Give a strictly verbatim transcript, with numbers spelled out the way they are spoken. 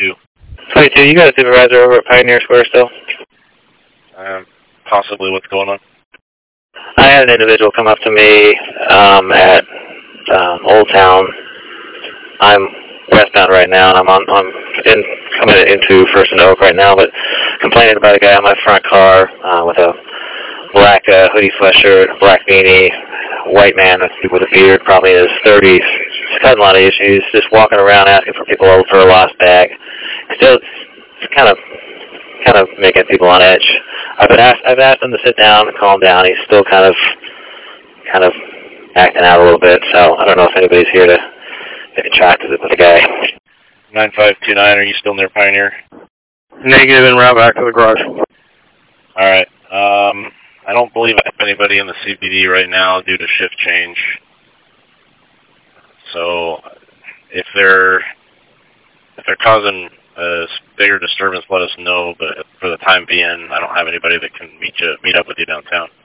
twenty-two. twenty-two, you got a supervisor over at Pioneer Square still? Um, possibly. What's going on? I had an individual come up to me um, at um, Old Town. I'm westbound right now, and I'm on. I'm in coming into First and Oak right now, but complaining about a guy in my front car uh, with a black uh, hoodie sweatshirt, black beanie, white man with a beard, probably in his thirties. He's got a lot of issues. Just walking around asking for people over for a lost bag. Still, it's kind of kind of making people on edge. I've been asked, I've asked him to sit down and calm down. He's still kind of kind of acting out a little bit. So I don't know if anybody's here to maybe chat with the guy. nine five two nine, are you still near Pioneer? Negative, and route back to the garage. All right. Um, I don't believe I have anybody in the C P D right now due to shift change. So if they're if they're causing a bigger disturbance, let us know. But for the time being, I don't have anybody that can meet you meet up with you downtown.